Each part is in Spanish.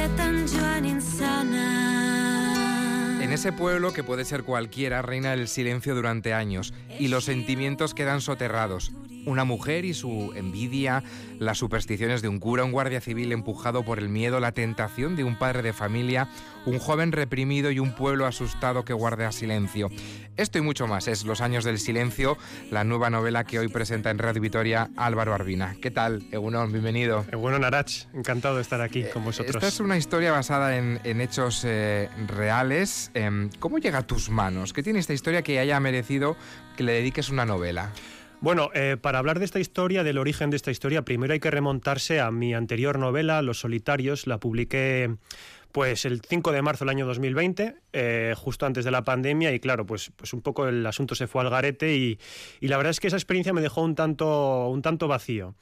En ese pueblo, que puede ser cualquiera, reina el silencio durante años y los sentimientos quedan soterrados. Una mujer y su envidia, las supersticiones de un cura, un guardia civil empujado por el miedo, la tentación de un padre de familia, un joven reprimido y un pueblo asustado que guarda silencio. Esto y mucho más es Los años del silencio, la nueva novela que hoy presenta en Radio Vitoria Álvaro Arbina. ¿Qué tal, Egunon? Bienvenido. Egunon, Arach, encantado de estar aquí con vosotros. Esta es una historia basada en hechos reales. ¿Cómo llega a tus manos? ¿Qué tiene esta historia que haya merecido que le dediques una novela? Bueno, para hablar de esta historia, del origen de esta historia, primero hay que remontarse a mi anterior novela, Los solitarios. La publiqué pues el 5 de marzo del año 2020, justo antes de la pandemia, y claro, pues un poco el asunto se fue al garete y la verdad es que esa experiencia me dejó un tanto vacío.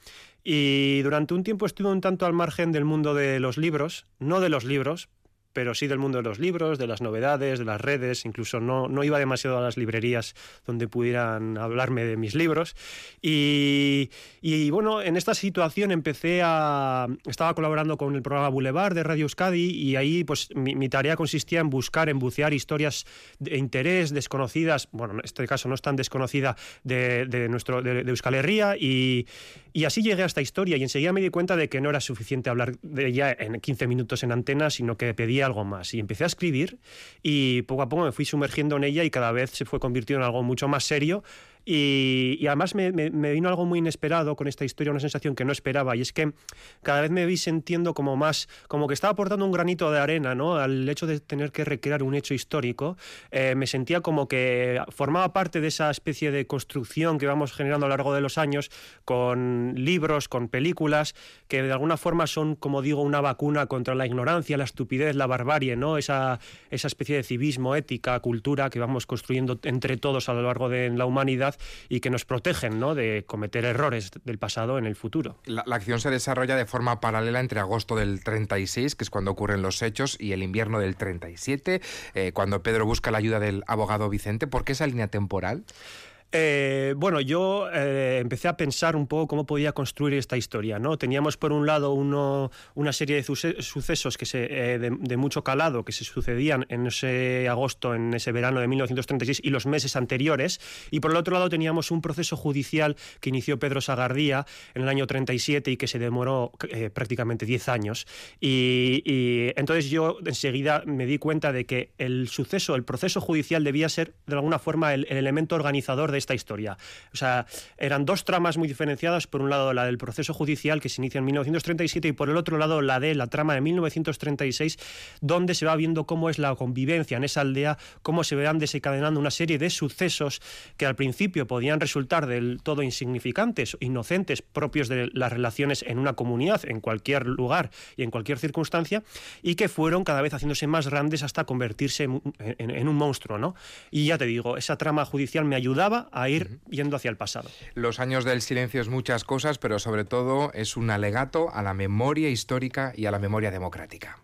Y durante un tiempo estuve un tanto al margen del mundo de los libros, no de los libros, pero sí del mundo de los libros, de las novedades, de las redes. Incluso no iba demasiado a las librerías donde pudieran hablarme de mis libros. Y bueno, en esta situación estaba colaborando con el programa Boulevard de Radio Euskadi, y ahí pues mi tarea consistía en bucear historias de interés, desconocidas, bueno, en este caso no es tan desconocida, de Euskal Herria, y así llegué a esta historia, y enseguida me di cuenta de que no era suficiente hablar de ella en 15 minutos en antena, sino que pedía algo más. Y empecé a escribir y poco a poco me fui sumergiendo en ella y cada vez se fue convirtiendo en algo mucho más serio. Y además me vino algo muy inesperado con esta historia, una sensación que no esperaba, y es que cada vez me vi sintiendo como que estaba aportando un granito de arena, ¿no? Al hecho de tener que recrear un hecho histórico. Me sentía como que formaba parte de esa especie de construcción que vamos generando a lo largo de los años, con libros, con películas, que de alguna forma son, como digo, una vacuna contra la ignorancia, la estupidez, la barbarie, ¿no? Esa especie de civismo, ética, cultura que vamos construyendo entre todos a lo largo de la humanidad, y que nos protegen, ¿no?, de cometer errores del pasado en el futuro. La acción se desarrolla de forma paralela entre agosto del 36, que es cuando ocurren los hechos, y el invierno del 37, cuando Pedro busca la ayuda del abogado Vicente. ¿Por qué esa línea temporal? Bueno, yo empecé a pensar un poco cómo podía construir esta historia, ¿no? Teníamos por un lado una serie de sucesos de mucho calado que se sucedían en ese agosto, en ese verano de 1936 y los meses anteriores, y por el otro lado teníamos un proceso judicial que inició Pedro Sagardía en el año 37 y que se demoró prácticamente 10 años. Y entonces yo enseguida me di cuenta de que el proceso judicial debía ser de alguna forma el elemento organizador de esta historia. O sea, eran dos tramas muy diferenciadas. Por un lado, la del proceso judicial, que se inicia en 1937, y por el otro lado, la trama de 1936, donde se va viendo cómo es la convivencia en esa aldea, cómo se van desencadenando una serie de sucesos que al principio podían resultar del todo insignificantes, inocentes, propios de las relaciones en una comunidad, en cualquier lugar y en cualquier circunstancia, y que fueron cada vez haciéndose más grandes hasta convertirse en un monstruo, ¿no? Y ya te digo, esa trama judicial me ayudaba a ir yendo hacia el pasado. Los años del silencio es muchas cosas, pero sobre todo es un alegato a la memoria histórica y a la memoria democrática.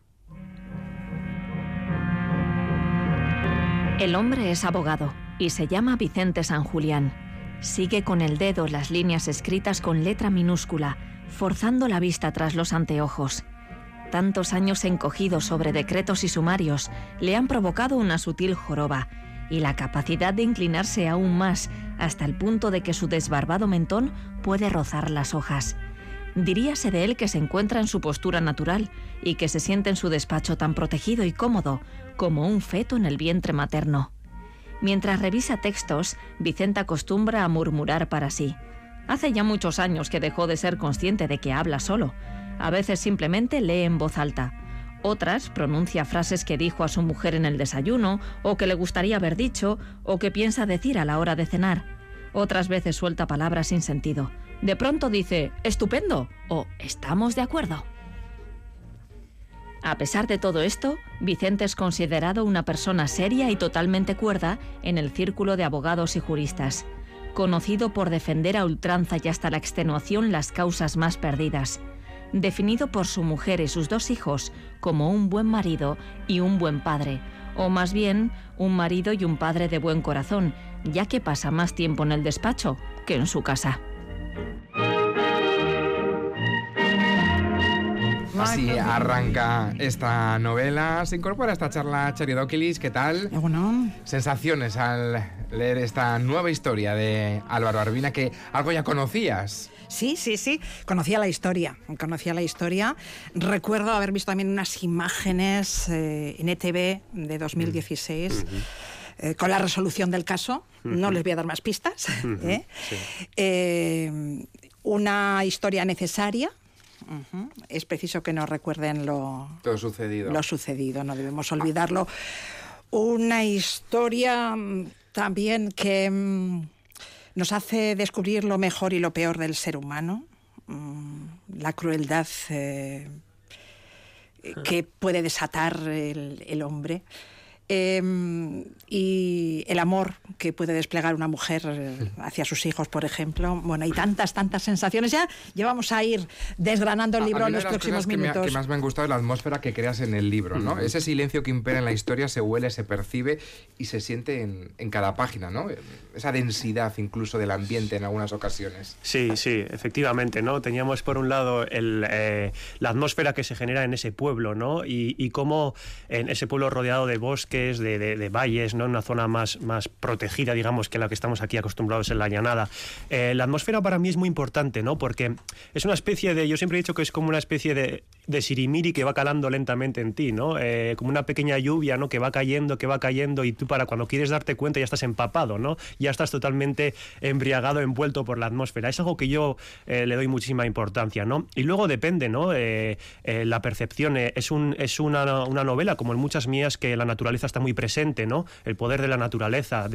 El hombre es abogado y se llama Vicente San Julián. Sigue con el dedo las líneas escritas con letra minúscula, forzando la vista tras los anteojos. Tantos años encogidos sobre decretos y sumarios le han provocado una sutil joroba, y la capacidad de inclinarse aún más hasta el punto de que su desbarbado mentón puede rozar las hojas. Diríase de él que se encuentra en su postura natural y que se siente en su despacho tan protegido y cómodo como un feto en el vientre materno. Mientras revisa textos, Vicente acostumbra a murmurar para sí. Hace ya muchos años que dejó de ser consciente de que habla solo. A veces simplemente lee en voz alta. Otras pronuncia frases que dijo a su mujer en el desayuno, o que le gustaría haber dicho, o que piensa decir a la hora de cenar. Otras veces suelta palabras sin sentido. De pronto dice «estupendo» o «estamos de acuerdo». A pesar de todo esto, Vicente es considerado una persona seria y totalmente cuerda en el círculo de abogados y juristas, conocido por defender a ultranza y hasta la extenuación las causas más perdidas, definido por su mujer y sus 2 hijos como un buen marido y un buen padre, o más bien un marido y un padre de buen corazón, ya que pasa más tiempo en el despacho que en su casa. Así arranca esta novela. Se incorpora a esta charla Txori Dokilis. ¿Qué tal? Bueno. Sensaciones al leer esta nueva historia de Álvaro Arbina, que algo ya conocías. Sí. Conocía la historia. Recuerdo haber visto también unas imágenes en ETV de 2016 con la resolución del caso. No les voy a dar más pistas. Una historia necesaria. Es preciso que nos recuerden lo sucedido. No debemos olvidarlo. Una historia también que nos hace descubrir lo mejor y lo peor del ser humano, la crueldad que puede desatar el hombre, y el amor que puede desplegar una mujer hacia sus hijos, por ejemplo. Bueno, hay tantas sensaciones. Ya vamos a ir desgranando el libro en los próximos minutos. Que más me han gustado es la atmósfera que creas en el libro, ¿no? Ese silencio que impera en la historia se huele, se percibe y se siente en cada página, ¿no? Esa densidad incluso del ambiente en algunas ocasiones. Sí, efectivamente, ¿no? Teníamos por un lado la atmósfera que se genera en ese pueblo, ¿no? Y cómo en ese pueblo rodeado de bosques, de valles, ¿no? Una zona más protegida, digamos, que la que estamos aquí acostumbrados en la llanada. La atmósfera para mí es muy importante, ¿no? Porque es una especie de... Yo siempre he dicho que es como una especie de sirimiri que va calando lentamente en ti, ¿no? Como una pequeña lluvia, ¿no? Que va cayendo y tú para cuando quieres darte cuenta ya estás empapado, ¿no? Ya estás totalmente embriagado, envuelto por la atmósfera. Es algo que yo le doy muchísima importancia, ¿no? Y luego depende, ¿no? La percepción. Es una novela, como en muchas mías, que la naturaleza está muy presente, ¿no? El poder de la naturaleza, de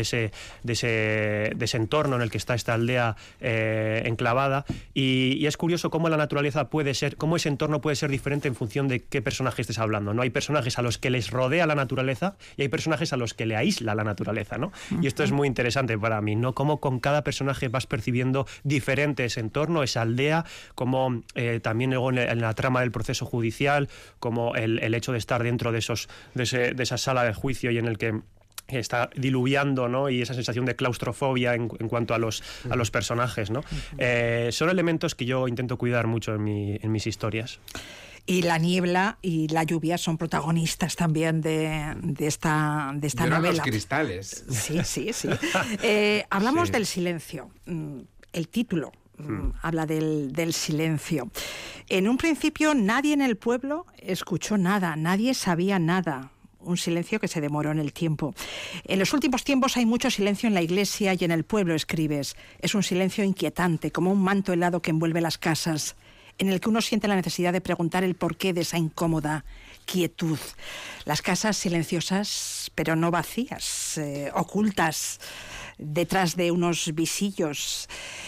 ese entorno en el que está esta aldea enclavada, y es curioso cómo la naturaleza cómo ese entorno puede ser diferente en función de qué personaje estés hablando, ¿no? Hay personajes a los que les rodea la naturaleza y hay personajes a los que le aísla la naturaleza, ¿no? Y esto es muy interesante para mí, ¿no? Cómo con cada personaje vas percibiendo diferente ese entorno, esa aldea, como también luego en la trama del proceso judicial, como el hecho de estar dentro de esa sala de juicio y en el que está diluviando, ¿no? Y esa sensación de claustrofobia en cuanto a los personajes, ¿no? Son elementos que yo intento cuidar mucho en mis historias. Y la niebla y la lluvia son protagonistas también de esta novela. Los cristales. Sí. Hablamos del silencio. El título habla del silencio. En un principio nadie en el pueblo escuchó nada, nadie sabía nada. Un silencio que se demoró en el tiempo. En los últimos tiempos hay mucho silencio en la iglesia y en el pueblo, escribes. Es un silencio inquietante, como un manto helado que envuelve las casas, en el que uno siente la necesidad de preguntar el porqué de esa incómoda quietud. Las casas silenciosas, pero no vacías, ocultas detrás de unos visillos.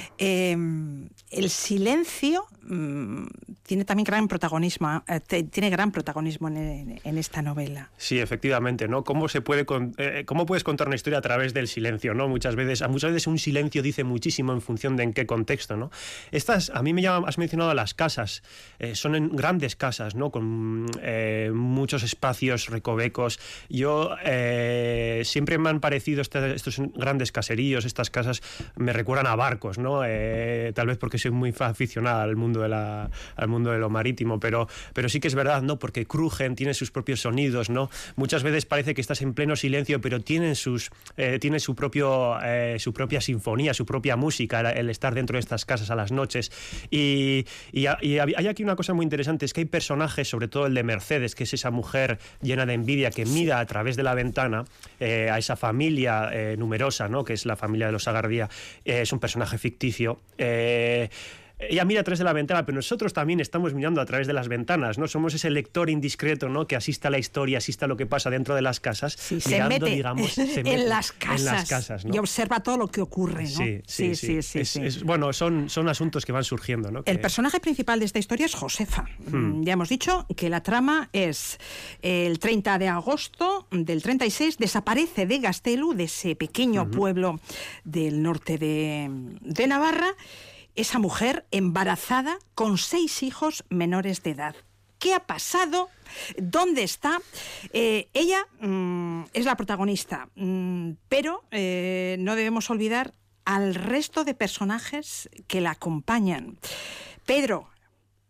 El silencio tiene también gran protagonismo en esta novela. Sí, efectivamente, ¿no? ¿Cómo puedes contar una historia a través del silencio, ¿no? Muchas veces un silencio dice muchísimo en función de en qué contexto, ¿no? A mí has mencionado las casas, son grandes casas, ¿no? Con muchos espacios recovecos. Siempre me han parecido estos grandes caseríos, estas casas me recuerdan a barcos, ¿no? Tal vez porque soy muy aficionada al mundo de lo marítimo, pero sí que es verdad, ¿no? Porque crujen, tienen sus propios sonidos, ¿no? Muchas veces parece que estás en pleno silencio, pero tienen su propia sinfonía, su propia música, el estar dentro de estas casas a las noches. Y hay aquí una cosa muy interesante, es que hay personajes, sobre todo el de Mercedes, que es esa mujer llena de envidia que mira a través de la ventana a esa familia numerosa, ¿no? Que es la familia de los Sagardía. Es un personaje ficticio. Ella mira a través de la ventana, pero nosotros también estamos mirando a través de las ventanas, ¿no? Somos ese lector indiscreto, ¿no? Que asiste a la historia, asiste a lo que pasa dentro de las casas. Sí, mirando, se mete en las casas, ¿no? Y observa todo lo que ocurre, ¿no? Sí. Bueno, son asuntos que van surgiendo, ¿no? El personaje principal de esta historia es Josefa. Ya hemos dicho que la trama es el 30 de agosto del 36, desaparece de Gastelu, de ese pequeño pueblo del norte de Navarra, esa mujer embarazada con 6 hijos menores de edad. ¿Qué ha pasado? ¿Dónde está? Ella es la protagonista, pero no debemos olvidar al resto de personajes que la acompañan. Pedro,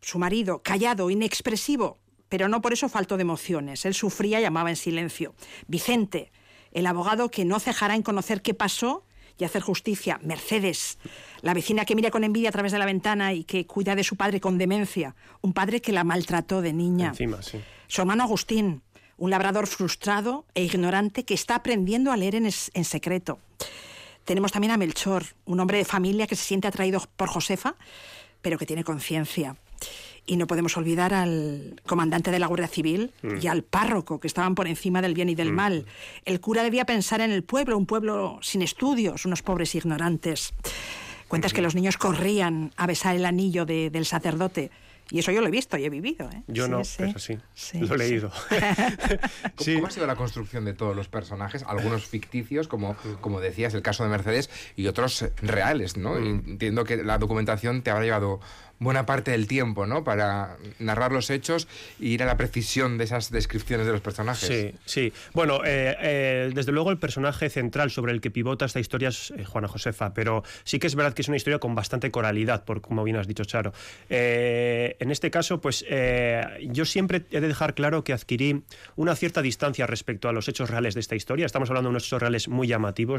su marido, callado, inexpresivo, pero no por eso faltó de emociones. Él sufría y amaba en silencio. Vicente, el abogado que no cejará en conocer qué pasó y hacer justicia. Mercedes, la vecina que mira con envidia a través de la ventana y que cuida de su padre con demencia, un padre que la maltrató de niña. Encima, sí. Su hermano Agustín, un labrador frustrado e ignorante que está aprendiendo a leer en secreto. Tenemos también a Melchor, un hombre de familia que se siente atraído por Josefa, pero que tiene conciencia. Y no podemos olvidar al comandante de la Guardia Civil y al párroco, que estaban por encima del bien y del mal. El cura debía pensar en el pueblo, un pueblo sin estudios, unos pobres ignorantes. Cuentas que los niños corrían a besar el anillo del sacerdote. Y eso yo lo he visto y he vivido. Yo no, pero sí. Lo he leído. ¿Cómo ha sido la construcción de todos los personajes? Algunos ficticios, como decías, el caso de Mercedes, y otros reales, ¿no? Entiendo que la documentación te habrá llevado buena parte del tiempo, ¿no?, para narrar los hechos e ir a la precisión de esas descripciones de los personajes. Sí. Bueno, desde luego el personaje central sobre el que pivota esta historia es Juana Josefa, pero sí que es verdad que es una historia con bastante coralidad, como bien has dicho, Charo. En este caso, pues yo siempre he de dejar claro que adquirí una cierta distancia respecto a los hechos reales de esta historia. Estamos hablando de unos hechos reales muy llamativos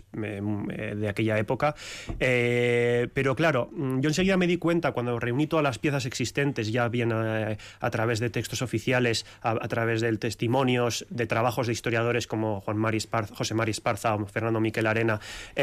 de aquella época, pero claro, yo enseguida me di cuenta cuando reuní todas las piezas existentes, ya bien a través de textos oficiales, a través de testimonios, de trabajos de historiadores como José Mari Esparza o Fernando Miquel Arena,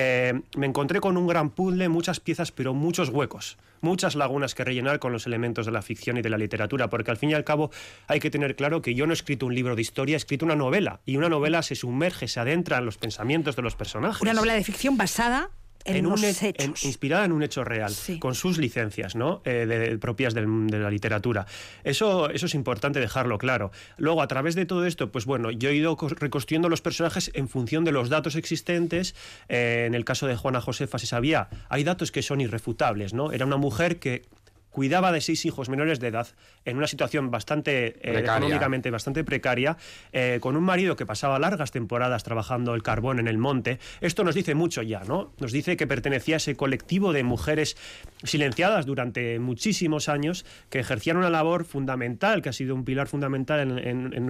me encontré con un gran puzzle, muchas piezas, pero muchos huecos, muchas lagunas que rellenar con los elementos de la ficción y de la literatura, porque al fin y al cabo hay que tener claro que yo no he escrito un libro de historia, he escrito una novela, y una novela se sumerge, se adentra en los pensamientos de los personajes. Una novela de ficción basada en unos hechos. Inspirada en un hecho real, sí, con sus licencias, ¿no?, propias de la literatura. Eso es importante dejarlo claro. Luego, a través de todo esto, pues bueno, yo he ido reconstruyendo los personajes en función de los datos existentes. En el caso de Juana Josefa se sabía, hay datos que son irrefutables, ¿no? Era una mujer que cuidaba de 6 hijos menores de edad en una situación bastante económicamente bastante precaria, con un marido que pasaba largas temporadas trabajando el carbón en el monte. Esto nos dice mucho ya, ¿no? Nos dice que pertenecía a ese colectivo de mujeres silenciadas durante muchísimos años, que ejercían una labor fundamental, que ha sido un pilar fundamental en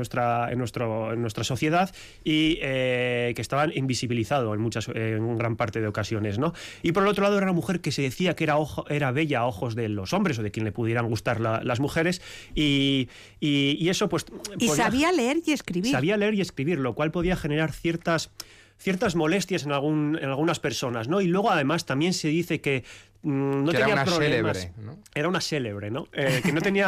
nuestra sociedad, y que estaban invisibilizados en gran parte de ocasiones, ¿no? Y por el otro lado era una mujer que se decía que era bella a ojos de los hombres o de quien le pudieran gustar las mujeres, y eso pues... Y sabía leer y escribir. Sabía leer y escribir, lo cual podía generar ciertas molestias en algunas personas, ¿no? Y luego además también se dice que no que tenía era una problemas. Célebre, ¿no? Era una célebre, ¿no? Que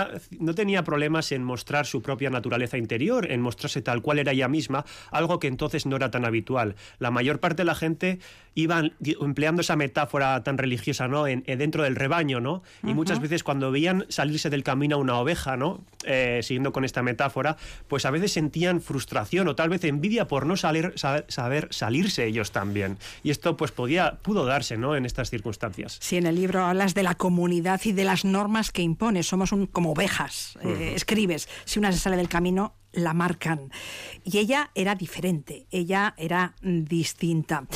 no tenía problemas en mostrar su propia naturaleza interior, en mostrarse tal cual era ella misma, algo que entonces no era tan habitual. La mayor parte de la gente iba empleando esa metáfora tan religiosa, ¿no?, dentro del rebaño, ¿no? Y muchas veces cuando veían salirse del camino a una oveja, ¿no?, siguiendo con esta metáfora, pues a veces sentían frustración o tal vez envidia por no saber salirse ellos también. Y esto pues pudo darse, ¿no?, en estas circunstancias. Sí, en el libro hablas de la comunidad y de las normas que impone. Somos como ovejas. Escribes, si una se sale del camino, la marcan. Y ella era diferente, ella era distinta.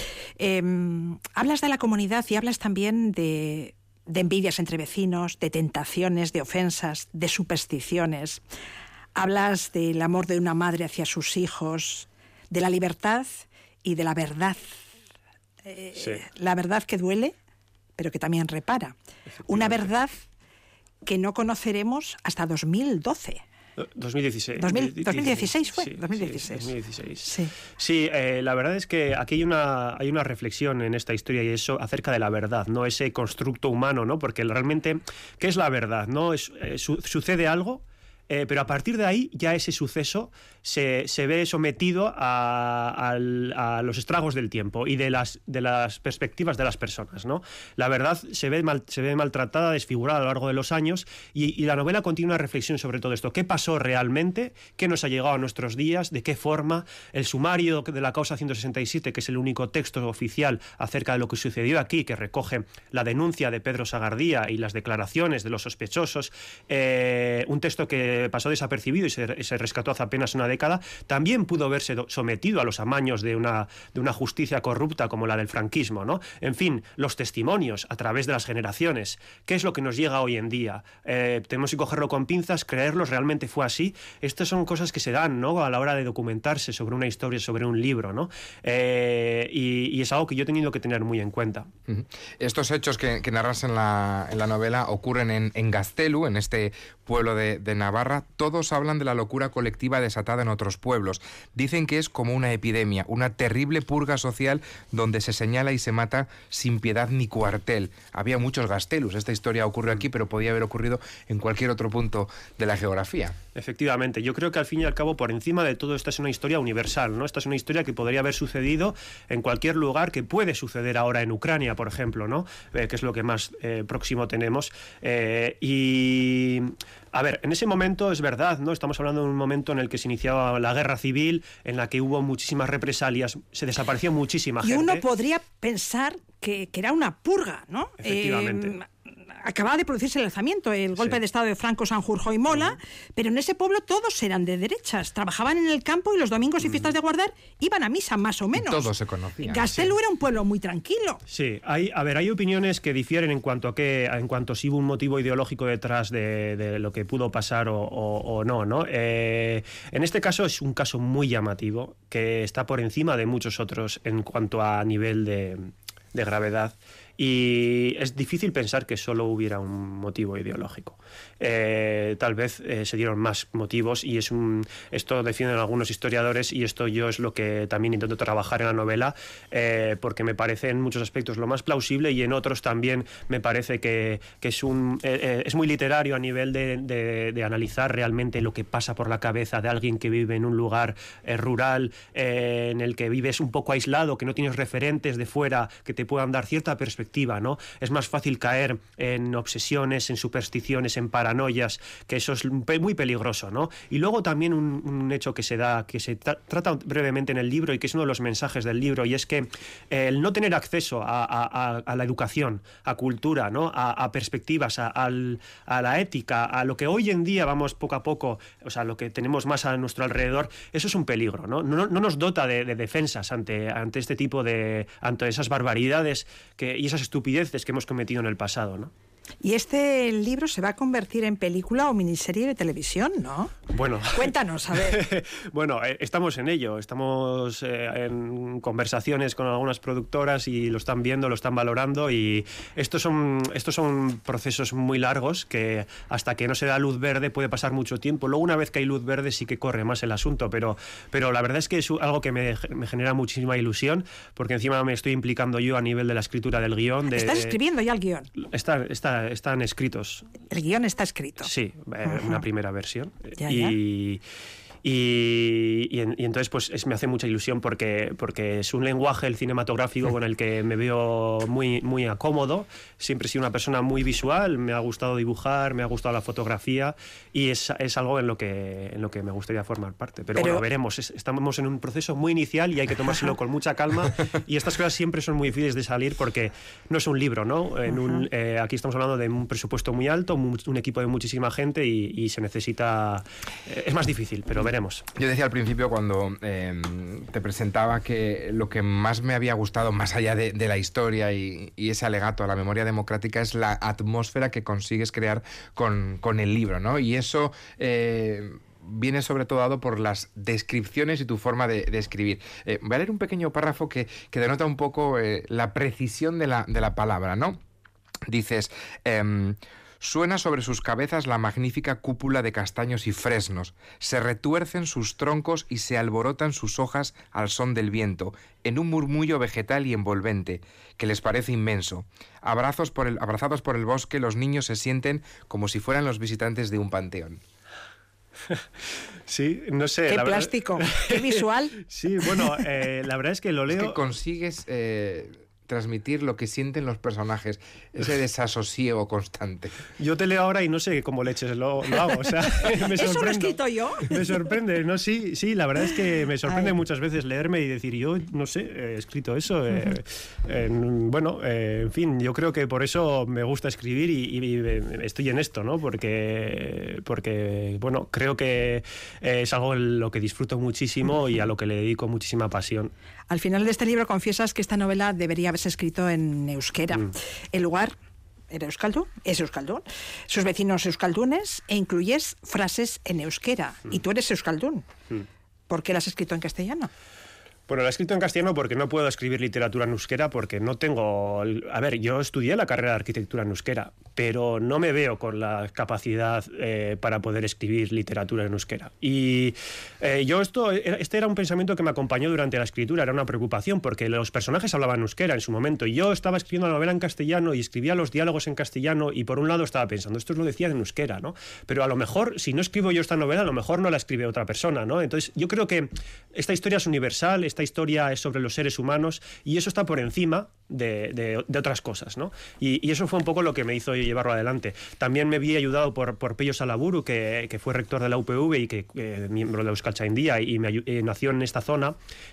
Hablas de la comunidad y hablas también de envidias entre vecinos, de tentaciones, de ofensas, de supersticiones. Hablas del amor de una madre hacia sus hijos, de la libertad y de la verdad. Sí. La verdad que duele, pero que también repara. Una verdad que no conoceremos hasta 2012. 2016. 2016 fue. Sí, 2016. Sí, 2016. Sí. Sí, la verdad es que aquí hay una reflexión en esta historia, y eso acerca de la verdad, no ese constructo humano, ¿no? Porque realmente, ¿qué es la verdad? ¿No? Sucede algo, pero a partir de ahí ya ese suceso se ve sometido a los estragos del tiempo y de las perspectivas de las personas, ¿no? La verdad se ve maltratada, desfigurada a lo largo de los años, y la novela contiene una reflexión sobre todo esto. ¿Qué pasó realmente? ¿Qué nos ha llegado a nuestros días? ¿De qué forma? El sumario de la causa 167, que es el único texto oficial acerca de lo que sucedió aquí, que recoge la denuncia de Pedro Sagardía y las declaraciones de los sospechosos, un texto que pasó desapercibido y se rescató hace apenas una década, también pudo verse sometido a los amaños de una justicia corrupta como la del franquismo, ¿no? En fin, los testimonios a través de las generaciones. ¿Qué es lo que nos llega hoy en día? Tenemos que cogerlo con pinzas, creerlos, realmente fue así. Estas son cosas que se dan, ¿no?, a la hora de documentarse sobre una historia, sobre un libro, ¿no? Y es algo que yo he tenido que tener muy en cuenta. Estos hechos que narras en la novela ocurren en Gaztelu, en este pueblo de Navarra. Todos hablan de la locura colectiva desatada en otros pueblos. Dicen que es como una epidemia, una terrible purga social donde se señala y se mata sin piedad ni cuartel. Había muchos Gaztelus. Esta historia ocurrió aquí, pero podía haber ocurrido en cualquier otro punto de la geografía. Efectivamente. Yo creo que al fin y al cabo, por encima de todo, esta es una historia universal, ¿no? Esta es una historia que podría haber sucedido en cualquier lugar, que puede suceder ahora en Ucrania, por ejemplo, ¿no? Que es lo que más próximo tenemos. Y a ver, en ese momento es verdad, ¿no? Estamos hablando de un momento en el que se iniciaba la guerra civil, en la que hubo muchísimas represalias, se desapareció muchísima gente. Y uno podría pensar que era una purga, ¿no? Efectivamente. Acababa de producirse el alzamiento, el golpe de estado de Franco, Sanjurjo y Mola, pero en ese pueblo todos eran de derechas, trabajaban en el campo y los domingos y fiestas de guardar iban a misa, más o menos. Todos se conocían. Gaztelu era un pueblo muy tranquilo. Sí, hay opiniones que difieren en cuanto a si hubo un motivo ideológico detrás de lo que pudo pasar o no, ¿no? En este caso es un caso muy llamativo, que está por encima de muchos otros en cuanto a nivel de gravedad. Y es difícil pensar que solo hubiera un motivo ideológico. Tal vez se dieron más motivos y esto defienden algunos historiadores, y esto yo es lo que también intento trabajar en la novela, porque me parece en muchos aspectos lo más plausible, y en otros también me parece que es muy literario a nivel de analizar realmente lo que pasa por la cabeza de alguien que vive en un lugar rural, en el que vives un poco aislado, que no tienes referentes de fuera que te puedan dar cierta perspectiva, ¿no? Es más fácil caer en obsesiones, en supersticiones, en paranoias, que eso es muy peligroso, ¿no? Y luego también un hecho que se trata brevemente en el libro, y que es uno de los mensajes del libro, y es que el no tener acceso a la educación, a cultura, ¿no?, a perspectivas, a la ética, a lo que hoy en día vamos poco a poco, o sea, lo que tenemos más a nuestro alrededor, eso es un peligro, ¿no? No nos dota de defensas ante este tipo ante esas barbaridades y esas estupideces que hemos cometido en el pasado, ¿no? Y este libro se va a convertir en película o miniserie de televisión, ¿no? Bueno, cuéntanos, a ver. Bueno, estamos en ello, estamos en conversaciones con algunas productoras y lo están viendo, lo están valorando, y estos son procesos muy largos que hasta que no se da luz verde puede pasar mucho tiempo. Luego, una vez que hay luz verde, sí que corre más el asunto, pero la verdad es que es algo que me genera muchísima ilusión, porque encima me estoy implicando yo a nivel de la escritura del guión. ¿Estás escribiendo ya el guión? Están escritos. El guión está escrito. Sí, una primera versión. Ya. Y entonces pues me hace mucha ilusión porque es un lenguaje, el cinematográfico, con el que me veo muy, muy cómodo. Siempre he sido una persona muy visual, me ha gustado dibujar, me ha gustado la fotografía, y es algo en lo que me gustaría formar parte. Pero bueno, veremos. Estamos en un proceso muy inicial y hay que tomárselo con mucha calma, y estas cosas siempre son muy difíciles de salir porque no es un libro, ¿no? Aquí estamos hablando de un presupuesto muy alto, un equipo de muchísima gente, y se necesita... es más difícil, pero veremos. Yo decía al principio, cuando te presentaba, que lo que más me había gustado, más allá de la historia y ese alegato a la memoria democrática, es la atmósfera que consigues crear con el libro, ¿no? Y eso viene sobre todo dado por las descripciones y tu forma de escribir. Voy a leer un pequeño párrafo que denota un poco la precisión de la palabra, ¿no? Dices... Suena sobre sus cabezas la magnífica cúpula de castaños y fresnos, se retuercen sus troncos y se alborotan sus hojas al son del viento, en un murmullo vegetal y envolvente, que les parece inmenso. Abrazados por el bosque, los niños se sienten como si fueran los visitantes de un panteón. Sí, no sé. Qué plástico, qué visual. Sí, bueno, la verdad es que lo leo... Es que consigues... transmitir lo que sienten los personajes, ese desasosiego constante. Yo te leo ahora y no sé cómo leches lo hago, o sea, me sorprende. ¿Eso lo he escrito yo? Me sorprende, ¿no? Sí, la verdad es que me sorprende muchas veces leerme y decir, yo no sé, he escrito eso. En fin, yo creo que por eso me gusta escribir y estoy en esto, ¿no? Porque bueno, creo que es algo en lo que disfruto muchísimo y a lo que le dedico muchísima pasión. Al final de este libro confiesas que esta novela debería haberse escrito en euskera. El lugar era euskaldun, es euskaldun, sus vecinos euskaldunes, e incluyes frases en euskera. Y tú eres euskaldun. ¿Por qué la has escrito en castellano? Bueno, la he escrito en castellano porque no puedo escribir literatura en euskera porque no tengo... A ver, yo estudié la carrera de arquitectura en euskera, pero no me veo con la capacidad para poder escribir literatura en euskera. Y este era un pensamiento que me acompañó durante la escritura, era una preocupación porque los personajes hablaban euskera en su momento y yo estaba escribiendo la novela en castellano y escribía los diálogos en castellano y por un lado estaba pensando, esto lo decían en euskera, ¿no? Pero a lo mejor, si no escribo yo esta novela, a lo mejor no la escribe otra persona, ¿no? Entonces, yo creo que esta historia es universal, esta historia es sobre los seres humanos y eso está por encima de otras cosas, ¿no? Y eso fue un poco lo que me hizo llevarlo adelante. También me vi ayudado por Pello Salaburu, que fue rector de la UPV y que miembro de Euskaltzaindia y nació en esta zona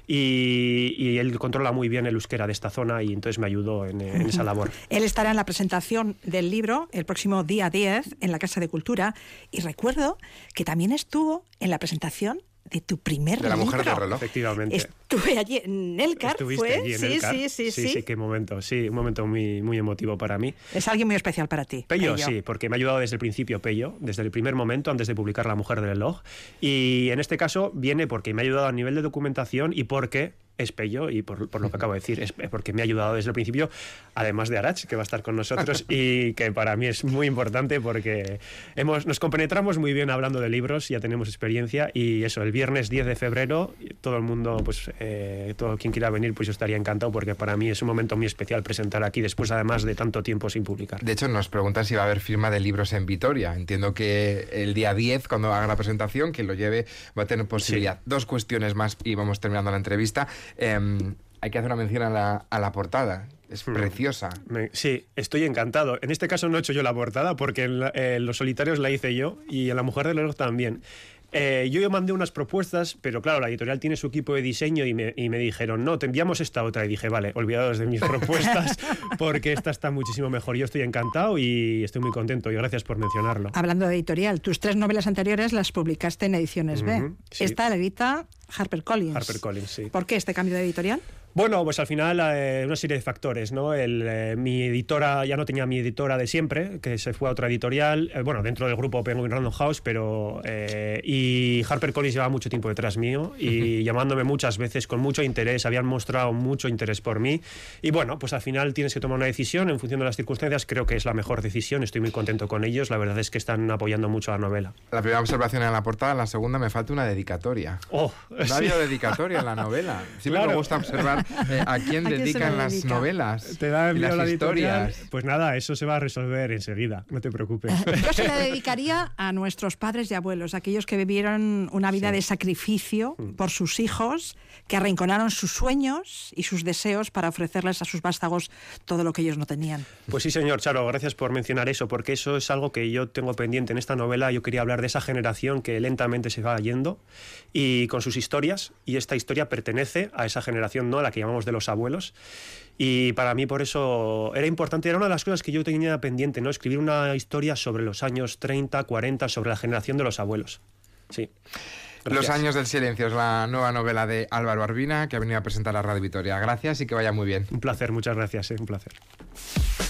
y él controla muy bien el euskera de esta zona y entonces me ayudó en esa labor. Él estará en la presentación del libro el próximo día 10 en la Casa de Cultura y recuerdo que también estuvo en la presentación de tu primer libro. De La mujer del reloj. Efectivamente. Estuve allí en Elcar. ¿Estuviste allí en Elcar? Sí, qué momento. Sí, un momento muy, muy emotivo para mí. Es alguien muy especial para ti. Pello, sí, porque me ha ayudado desde el principio Pello, desde el primer momento, antes de publicar La mujer del reloj. Y en este caso viene porque me ha ayudado a nivel de documentación y porque es Pello, y por lo que acabo de decir, es porque me ha ayudado desde el principio, además de Arach, que va a estar con nosotros y que para mí es muy importante porque nos compenetramos muy bien hablando de libros, ya tenemos experiencia y eso, el viernes 10 de febrero, todo el mundo, pues todo quien quiera venir, pues yo estaría encantado porque para mí es un momento muy especial presentar aquí después además de tanto tiempo sin publicar. De hecho, nos preguntan si va a haber firma de libros en Vitoria. Entiendo que el día 10, cuando haga la presentación, quien lo lleve va a tener posibilidad. Sí. 2 cuestiones más y vamos terminando la entrevista. Hay que hacer una mención a la portada. Es preciosa. Sí, estoy encantado. En este caso no he hecho yo la portada porque en Los solitarios la hice yo y en La mujer del reloj también. Yo mandé unas propuestas, pero claro, la editorial tiene su equipo de diseño y me dijeron, no, te enviamos esta otra. Y dije, vale, olvidados de mis propuestas porque esta está muchísimo mejor. Yo estoy encantado y estoy muy contento y gracias por mencionarlo. Hablando de editorial, tus 3 novelas anteriores las publicaste en Ediciones B. Sí. Esta la edita HarperCollins. HarperCollins, sí. ¿Por qué este cambio de editorial? Bueno, pues al final una serie de factores, ¿no? Mi editora, ya no tenía mi editora de siempre, que se fue a otra editorial, dentro del grupo Penguin Random House, y HarperCollins llevaba mucho tiempo detrás mío y llamándome muchas veces con mucho interés, habían mostrado mucho interés por mí y bueno, pues al final tienes que tomar una decisión en función de las circunstancias, creo que es la mejor decisión, estoy muy contento con ellos, la verdad es que están apoyando mucho la novela. La primera observación en la portada, la segunda me falta una dedicatoria. No ha habido dedicatoria en la novela. Siempre me gusta observar a quién dedican las novelas. Te da enviado las la historias. Pues nada, eso se va a resolver enseguida, no te preocupes. Yo se la dedicaría a nuestros padres y abuelos, aquellos que vivieron una vida de sacrificio por sus hijos, que arrinconaron sus sueños y sus deseos para ofrecerles a sus vástagos todo lo que ellos no tenían. Pues sí, señor Charo, gracias por mencionar eso, porque eso es algo que yo tengo pendiente en esta novela. Yo quería hablar de esa generación que lentamente se va yendo y con sus historias, y esta historia pertenece a esa generación, ¿no?, a la que llamamos de los abuelos. Y para mí por eso era importante, era una de las cosas que yo tenía pendiente, ¿no?, escribir una historia sobre los años 30, 40, sobre la generación de los abuelos. Sí. Gracias. Los años del silencio es la nueva novela de Álvaro Arbina, que ha venido a presentar a Radio Vitoria. Gracias y que vaya muy bien. Un placer, muchas gracias, un placer.